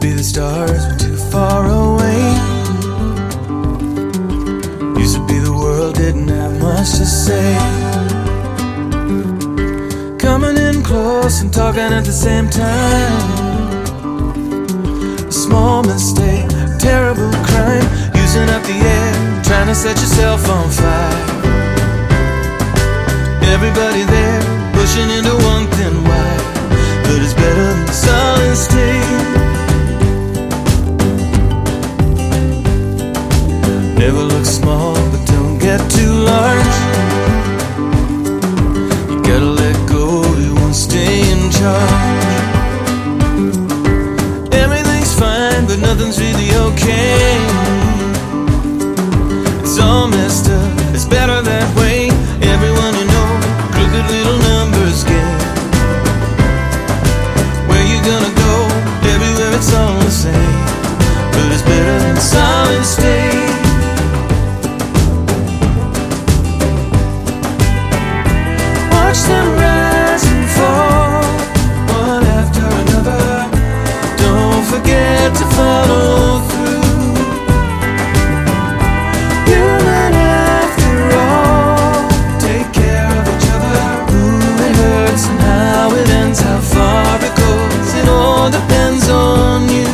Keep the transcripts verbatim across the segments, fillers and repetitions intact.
be the stars were too far away. Used to be the world didn't have much to say. Coming in close and talking at the same time. A small mistake, a terrible crime. Using up the air, trying to set yourself on fire. Everybody there, pushing into one thin wire. But it's better than solid state. Never look small, but don't get too large. You gotta let go, you won't stay in charge. Everything's fine, but nothing's really okay. It's all messed up, it's better that way. Everyone you know, crooked little numbers game. Where you gonna go? Everywhere it's all the same. But it's better than solid state. Watch them rise and fall, one after another. Don't forget to follow through. Human after all. Take care of each other. Ooh, it hurts and how it ends, how far it goes. It all depends on you.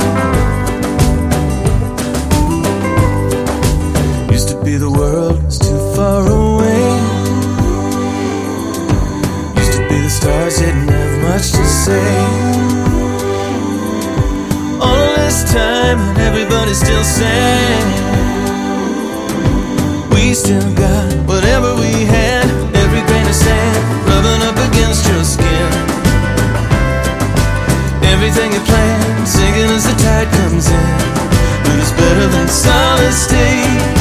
Used to be the world was too far away. The stars didn't have much to say. All this time and everybody's still saying we still got whatever we had. Every grain of sand rubbing up against your skin. Everything you planned sinking as the tide comes in. But it's better than solid state.